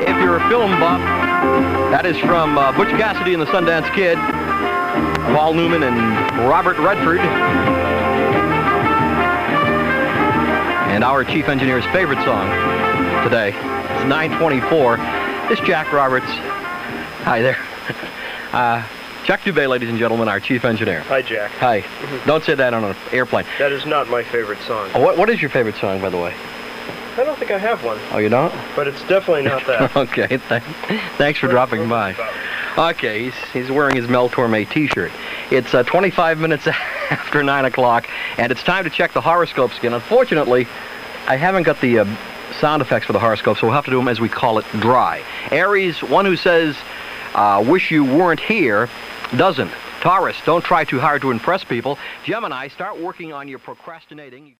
If you're a film buff, that is from Butch Cassidy and the Sundance Kid, Paul Newman and Robert Redford. And our chief engineer's favorite song today is 924. This is Jack Roberts. Hi there. Jack Dubé, ladies and gentlemen, our chief engineer. Hi, Jack. Hi. Don't say that on an airplane. That is not my favorite song. Oh, what is your favorite song, by the way? I don't think I have one. Oh, you don't? But it's definitely not that. Okay, thanks for dropping by. Okay, he's wearing his Mel Torme t-shirt. It's 25 minutes after 9 o'clock, and it's time to check the horoscopes again. Unfortunately, I haven't got the sound effects for the horoscope, so we'll have to do them as we call it, dry. Aries, one who says, wish you weren't here, doesn't. Taurus, don't try too hard to impress people. Gemini, start working on your procrastinating.